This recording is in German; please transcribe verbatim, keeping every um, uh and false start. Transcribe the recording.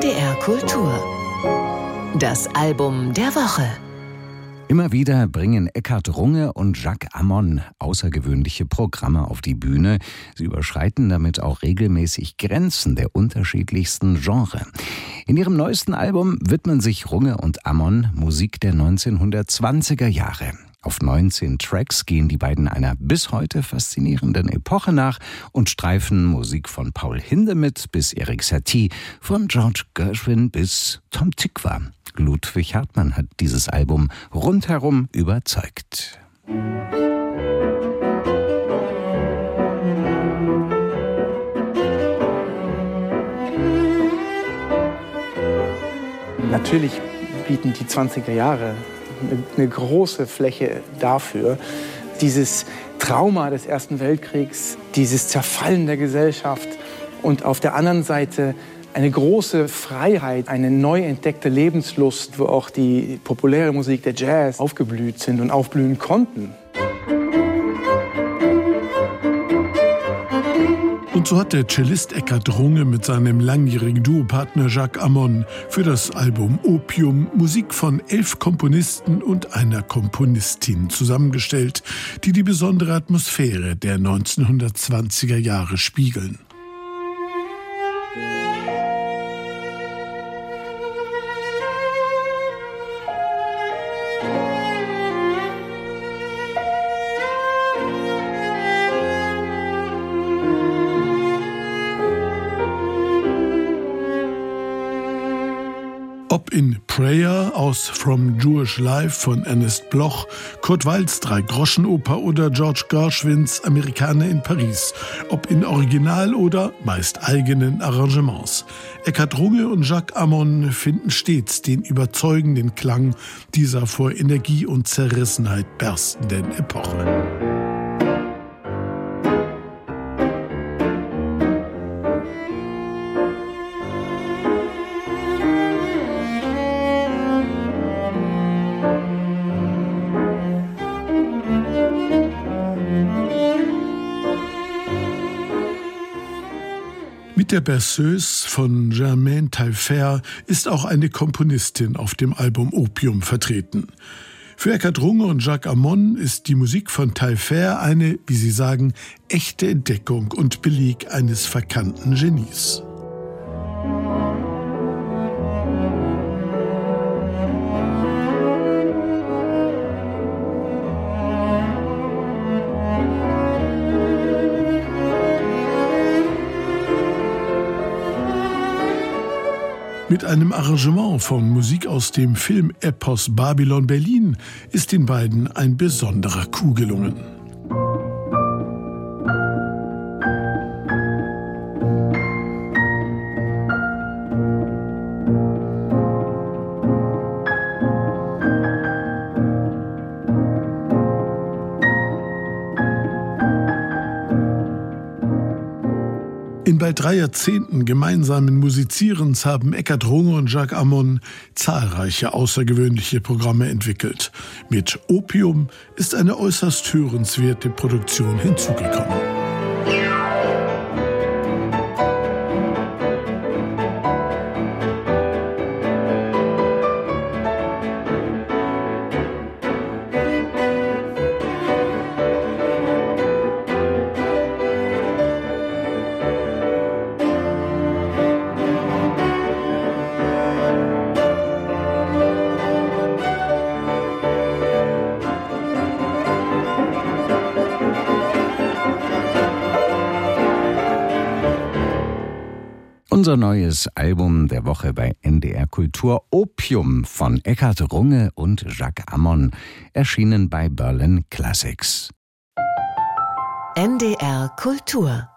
D R Kultur. Das Album der Woche. Immer wieder bringen Eckhard Runge und Jacques Ammon außergewöhnliche Programme auf die Bühne. Sie überschreiten damit auch regelmäßig Grenzen der unterschiedlichsten Genres. In ihrem neuesten Album widmen sich Runge und Ammon Musik der neunzehnhundertzwanziger Jahre. Auf neunzehn Tracks gehen die beiden einer bis heute faszinierenden Epoche nach und streifen Musik von Paul Hindemith bis Erik Satie, von George Gershwin bis Tom Tykwer. Ludwig Hartmann hat dieses Album rundherum überzeugt. Natürlich bieten die zwanziger Jahre eine große Fläche dafür, dieses Trauma des Ersten Weltkriegs, dieses Zerfallen der Gesellschaft und auf der anderen Seite eine große Freiheit, eine neu entdeckte Lebenslust, wo auch die populäre Musik, der Jazz, aufgeblüht sind und aufblühen konnten. Und so hat der Cellist Eckhard Runge mit seinem langjährigen Duopartner Jacques Ammon für das Album Opium Musik von elf Komponisten und einer Komponistin zusammengestellt, die die besondere Atmosphäre der neunzehnhundertzwanziger Jahre spiegeln. Ob in Prayer aus From Jewish Life von Ernest Bloch, Kurt Weils Drei-Groschen-Oper oder George Gershwins Amerikaner in Paris. Ob in Original- oder meist eigenen Arrangements. Eckhard Runge und Jacques Ammon finden stets den überzeugenden Klang dieser vor Energie und Zerrissenheit berstenden Epoche. Mit der Berceuse von Germaine Taillefer ist auch eine Komponistin auf dem Album Opium vertreten. Für Eckhard Runge und Jacques Ammon ist die Musik von Taillefer eine, wie sie sagen, echte Entdeckung und Beleg eines verkannten Genies. Mit einem Arrangement von Musik aus dem Film-Epos Babylon Berlin ist den beiden ein besonderer Coup gelungen. In bald drei Jahrzehnten gemeinsamen Musizierens haben Eckhard Runge und Jacques Ammon zahlreiche außergewöhnliche Programme entwickelt. Mit Opium ist eine äußerst hörenswerte Produktion hinzugekommen. Unser neues Album der Woche bei N D R Kultur, Opium von Eckhard Runge und Jacques Ammon, erschienen bei Berlin Classics. N D R Kultur